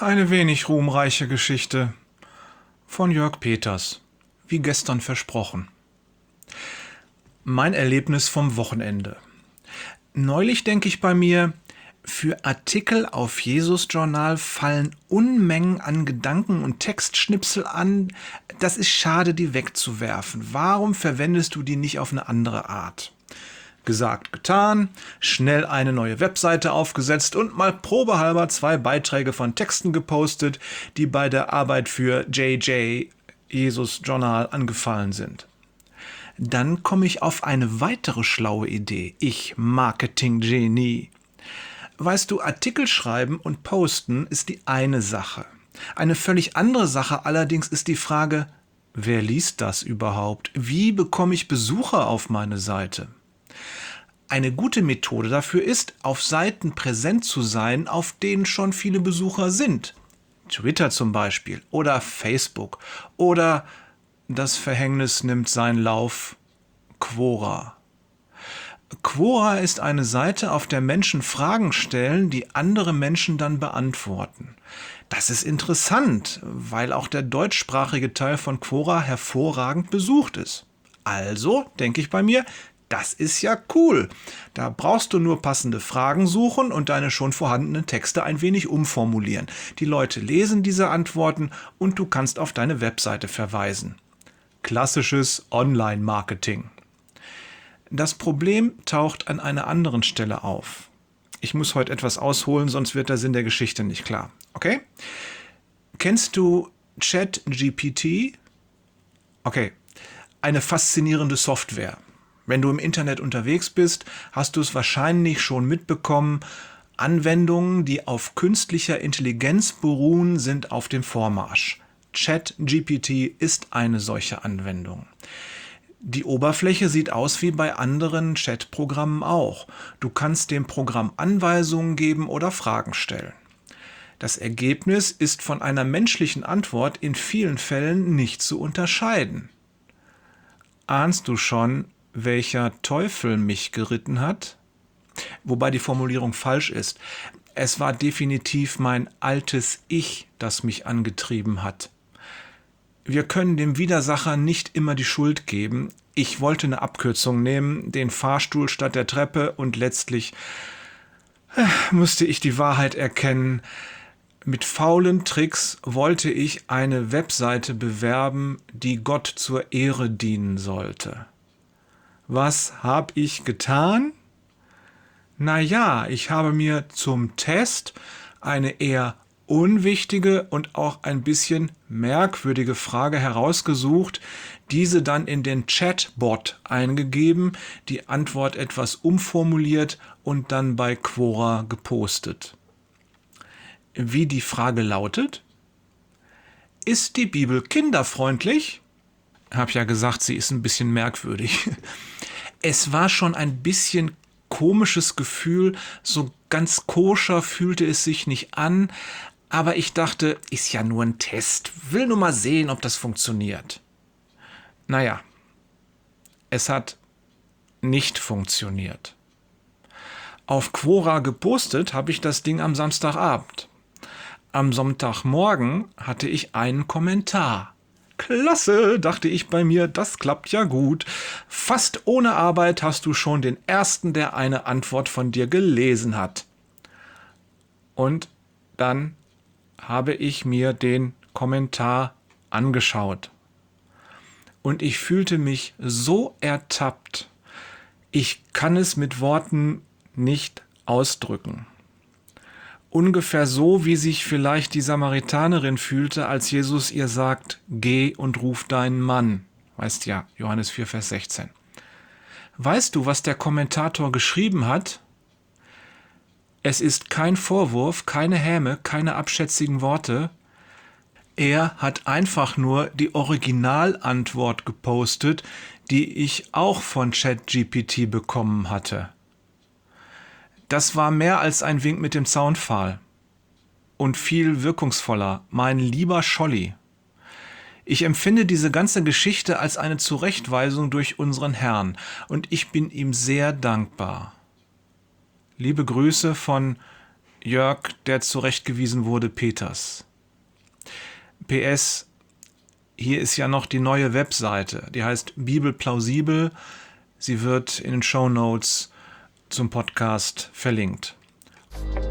Eine wenig ruhmreiche Geschichte von Jörg Peters, wie gestern versprochen. Mein Erlebnis vom Wochenende. Neulich denke ich bei mir, für Artikel auf Jesus-Journal fallen Unmengen an Gedanken und Textschnipsel an. Das ist schade, die wegzuwerfen. Warum verwendest du die nicht auf eine andere Art? Gesagt, getan, schnell eine neue Webseite aufgesetzt und mal probehalber 2 Beiträge von Texten gepostet, die bei der Arbeit für JJ Jesus Journal angefallen sind. Dann komme ich auf eine weitere schlaue Idee. Ich Marketing-Genie. Weißt du, Artikel schreiben und posten ist die eine Sache. Eine völlig andere Sache allerdings ist die Frage, wer liest das überhaupt? Wie bekomme ich Besucher auf meine Seite? Eine gute Methode dafür ist, auf Seiten präsent zu sein, auf denen schon viele Besucher sind. Twitter zum Beispiel oder Facebook oder das Verhängnis nimmt seinen Lauf, Quora. Quora ist eine Seite, auf der Menschen Fragen stellen, die andere Menschen dann beantworten. Das ist interessant, weil auch der deutschsprachige Teil von Quora hervorragend besucht ist. Also denke ich bei mir, das ist ja cool. Da brauchst du nur passende Fragen suchen und deine schon vorhandenen Texte ein wenig umformulieren. Die Leute lesen diese Antworten und du kannst auf deine Webseite verweisen. Klassisches Online-Marketing. Das Problem taucht an einer anderen Stelle auf. Ich muss heute etwas ausholen, sonst wird der Sinn der Geschichte nicht klar. Okay? Kennst du ChatGPT? Okay, eine faszinierende Software. Wenn du im Internet unterwegs bist, hast du es wahrscheinlich schon mitbekommen. Anwendungen, die auf künstlicher Intelligenz beruhen, sind auf dem Vormarsch. ChatGPT ist eine solche Anwendung. Die Oberfläche sieht aus wie bei anderen Chatprogrammen auch. Du kannst dem Programm Anweisungen geben oder Fragen stellen. Das Ergebnis ist von einer menschlichen Antwort in vielen Fällen nicht zu unterscheiden. Ahnst du schon, welcher Teufel mich geritten hat? Wobei die Formulierung falsch ist. Es war definitiv mein altes Ich, das mich angetrieben hat. Wir können dem Widersacher nicht immer die Schuld geben. Ich wollte eine Abkürzung nehmen, den Fahrstuhl statt der Treppe und letztlich musste ich die Wahrheit erkennen. Mit faulen Tricks wollte ich eine Webseite bewerben, die Gott zur Ehre dienen sollte. Was habe ich getan? Naja, ich habe mir zum Test eine eher unwichtige und auch ein bisschen merkwürdige Frage herausgesucht, diese dann in den Chatbot eingegeben, die Antwort etwas umformuliert und dann bei Quora gepostet. Wie die Frage lautet: Ist die Bibel kinderfreundlich? Hab ja gesagt, sie ist ein bisschen merkwürdig. Es war schon ein bisschen komisches Gefühl, so ganz koscher fühlte es sich nicht an, aber ich dachte, ist ja nur ein Test, will nur mal sehen, ob das funktioniert. Naja, es hat nicht funktioniert. Auf Quora gepostet habe ich das Ding am Samstagabend. Am Sonntagmorgen hatte ich einen Kommentar. Klasse, dachte ich bei mir, das klappt ja gut. Fast ohne Arbeit hast du schon den ersten, der eine Antwort von dir gelesen hat. Und dann habe ich mir den Kommentar angeschaut. Und ich fühlte mich so ertappt. Ich kann es mit Worten nicht ausdrücken. Ungefähr so, wie sich vielleicht die Samaritanerin fühlte, als Jesus ihr sagt, geh und ruf deinen Mann. Weißt ja, Johannes 4, Vers 16. Weißt du, was der Kommentator geschrieben hat? Es ist kein Vorwurf, keine Häme, keine abschätzigen Worte. Er hat einfach nur die Originalantwort gepostet, die ich auch von ChatGPT bekommen hatte. Das war mehr als ein Wink mit dem Zaunpfahl. Und viel wirkungsvoller, mein lieber Scholli. Ich empfinde diese ganze Geschichte als eine Zurechtweisung durch unseren Herrn und ich bin ihm sehr dankbar. Liebe Grüße von Jörg, der zurechtgewiesen wurde, Peters. PS, hier ist ja noch die neue Webseite, die heißt Bibel Plausibel. Sie wird in den Shownotes zum Podcast verlinkt.